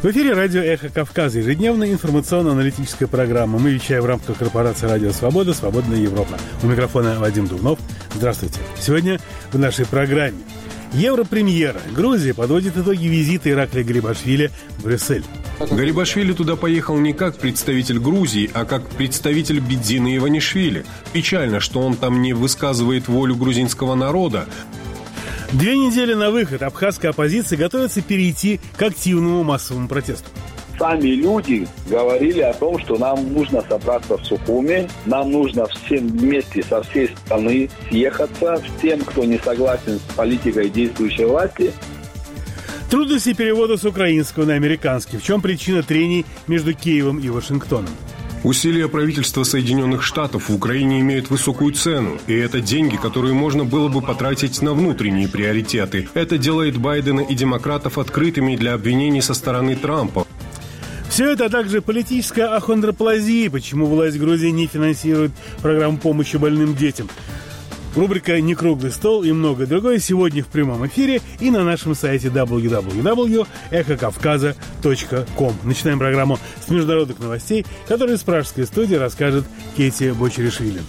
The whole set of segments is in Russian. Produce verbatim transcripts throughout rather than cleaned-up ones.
В эфире радио «Эхо Кавказа», ежедневная информационно-аналитическая программа. Мы вещаем в рамках корпорации «Радио Свобода», «Свободная Европа». У микрофона Вадим Дубнов. Здравствуйте. Сегодня в нашей программе Европремьера. Грузия подводит итоги визита Ираклия Гарибашвили в Брюссель. Гарибашвили туда поехал не как представитель Грузии, а как представитель Бедзины Иванишвили. Печально, что он там не высказывает волю грузинского народа. Две недели на выход абхазская оппозиция готовится перейти к активному массовому протесту. Сами люди говорили о том, что нам нужно собраться в Сухуме, нам нужно всем вместе со всей страны съехаться, всем, кто не согласен с политикой действующей власти. Трудности перевода с украинского на американский. В чем причина трений между Киевом и Вашингтоном? Усилия правительства Соединенных Штатов в Украине имеют высокую цену, и это деньги, которые можно было бы потратить на внутренние приоритеты. Это делает Байдена и демократов открытыми для обвинений со стороны Трампа. Все это, а также политическая ахондроплазия, почему власть Грузии не финансирует программу помощи больным детям. Рубрика «Не круглый стол» и многое другое сегодня в прямом эфире и на нашем сайте дабл ю дабл ю дабл ю точка эхо кавказа точка ком. Начинаем программу с международных новостей, которые из пражской студии расскажет Кетия Бочеришвили.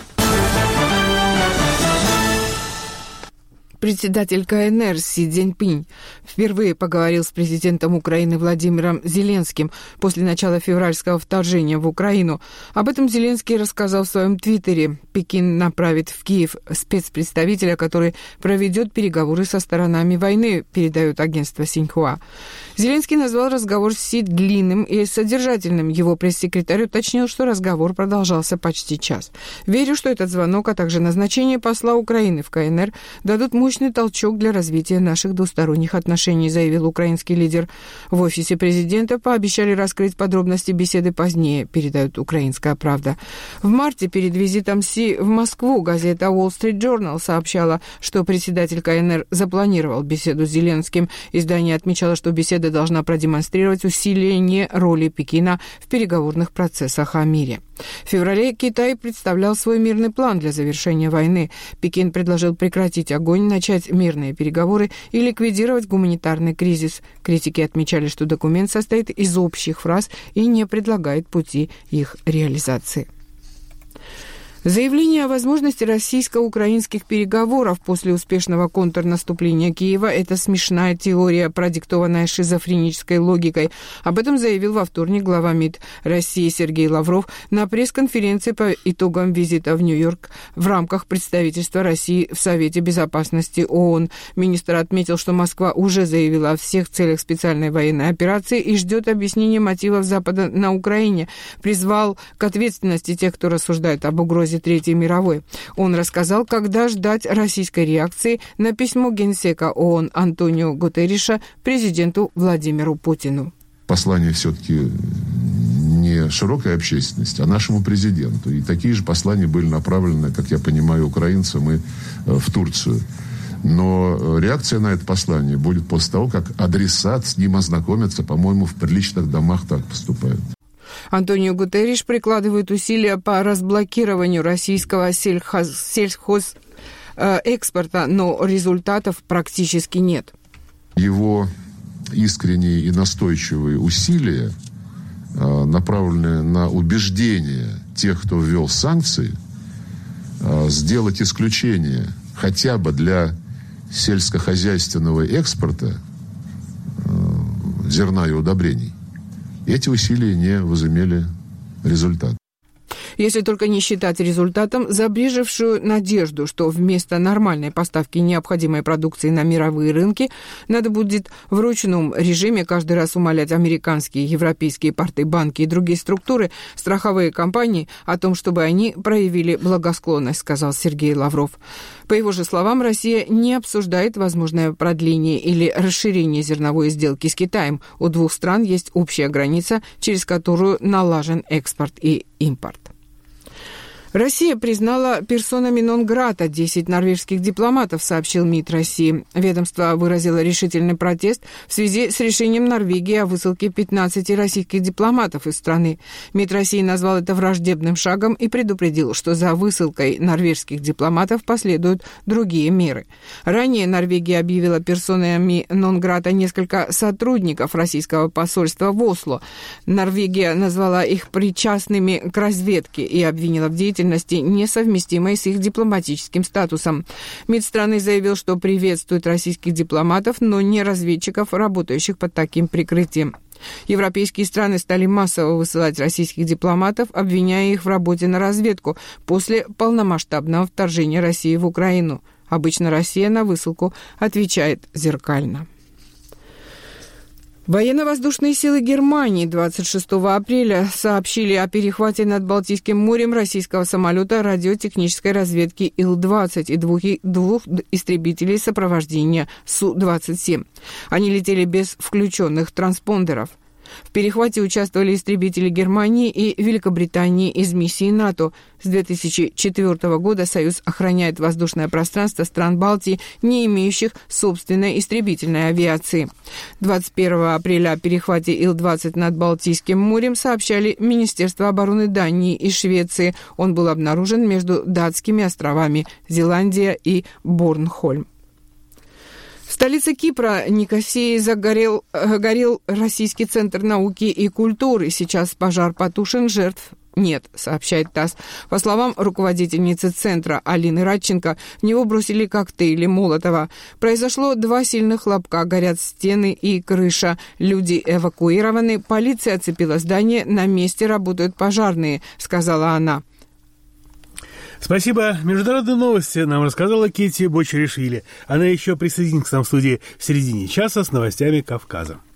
Председатель ка эн эр Си Цзиньпинь впервые поговорил с президентом Украины Владимиром Зеленским после начала февральского вторжения в Украину. Об этом Зеленский рассказал в своем твиттере. Пекин направит в Киев спецпредставителя, который проведет переговоры со сторонами войны, передает агентство Синьхуа. Зеленский назвал разговор с Си длинным и содержательным. Его пресс-секретарь уточнил, что разговор продолжался почти час. Верю, что этот звонок, а также назначение посла Украины в ка эн эр дадут мощный толчок для развития наших двусторонних отношений, заявил украинский лидер. В офисе президента пообещали раскрыть подробности беседы позднее, передает «Украинская правда». В марте перед визитом Си в Москву газета Wall Street Journal сообщала, что председатель ка эн эр запланировал беседу с Зеленским. Издание отмечало, что беседа должна продемонстрировать усиление роли Пекина в переговорных процессах о мире. В феврале Китай представлял свой мирный план для завершения войны. Пекин предложил прекратить огонь, начать мирные переговоры и ликвидировать гуманитарный кризис. Критики отмечали, что документ состоит из общих фраз и не предлагает пути их реализации. Заявление о возможности российско-украинских переговоров после успешного контрнаступления Киева – это смешная теория, продиктованная шизофренической логикой. Об этом заявил во вторник глава МИД России Сергей Лавров на пресс-конференции по итогам визита в Нью-Йорк в рамках представительства России в Совете Безопасности ООН. Министр отметил, что Москва уже заявила о всех целях специальной военной операции и ждет объяснения мотивов Запада на Украине. Призвал к ответственности тех, кто рассуждает об угрозе Третьей мировой. Он рассказал, когда ждать российской реакции на письмо генсека ООН Антонио Гутерриша президенту Владимиру Путину. Послание все-таки не широкой общественности, а нашему президенту. И такие же послания были направлены, как я понимаю, украинцам и в Турцию. Но реакция на это послание будет после того, как адресат с ним ознакомится. По-моему, в приличных домах так поступают. Антонио Гутерриш прикладывает усилия по разблокированию российского сельхоз, сельхозэкспорта, но результатов практически нет. Его искренние и настойчивые усилия, направленные на убеждение тех, кто ввел санкции, сделать исключение хотя бы для сельскохозяйственного экспорта зерна и удобрений, эти усилия не возымели результат. Если только не считать результатом забрежевшую надежду, что вместо нормальной поставки необходимой продукции на мировые рынки надо будет в ручном режиме каждый раз умолять американские, европейские порты, банки и другие структуры, страховые компании о том, чтобы они проявили благосклонность, сказал Сергей Лавров. По его же словам, Россия не обсуждает возможное продление или расширение зерновой сделки с Китаем. У двух стран есть общая граница, через которую налажен экспорт и импорт. Россия признала персонами нон-грата десять норвежских дипломатов, сообщил МИД России. Ведомство выразило решительный протест в связи с решением Норвегии о высылке пятнадцати российских дипломатов из страны. МИД России назвал это враждебным шагом и предупредил, что за высылкой норвежских дипломатов последуют другие меры. Ранее Норвегия объявила персонами нон-грата несколько сотрудников российского посольства в Осло. Норвегия назвала их причастными к разведке и обвинила в деятельности несовместимой с их дипломатическим статусом. МИД страны заявил, что приветствует российских дипломатов, но не разведчиков, работающих под таким прикрытием. Европейские страны стали массово высылать российских дипломатов, обвиняя их в работе на разведку после полномасштабного вторжения России в Украину. Обычно Россия на высылку отвечает зеркально. Военно-воздушные силы Германии двадцать шестого апреля сообщили о перехвате над Балтийским морем российского самолета радиотехнической разведки Ил двадцать и двух, двух истребителей сопровождения Су двадцать семь. Они летели без включенных транспондеров. В перехвате участвовали истребители Германии и Великобритании из миссии НАТО. С две тысячи четвёртого года Союз охраняет воздушное пространство стран Балтии, не имеющих собственной истребительной авиации. двадцать первого апреля о перехвате Ил двадцать над Балтийским морем сообщали Министерство обороны Дании и Швеции. Он был обнаружен между датскими островами Зеландия и Борнхольм. В столице Кипра, Никосии, загорел горел Российский центр науки и культуры. Сейчас пожар потушен, жертв нет, сообщает ТАСС. По словам руководительницы центра Алины Радченко, в него бросили коктейли Молотова. Произошло два сильных хлопка, горят стены и крыша. Люди эвакуированы, полиция оцепила здание, на месте работают пожарные, сказала она. Спасибо. Международные новости нам рассказала Кити Бочеришвили. Она еще присоединится к нам в студии в середине часа с новостями Кавказа.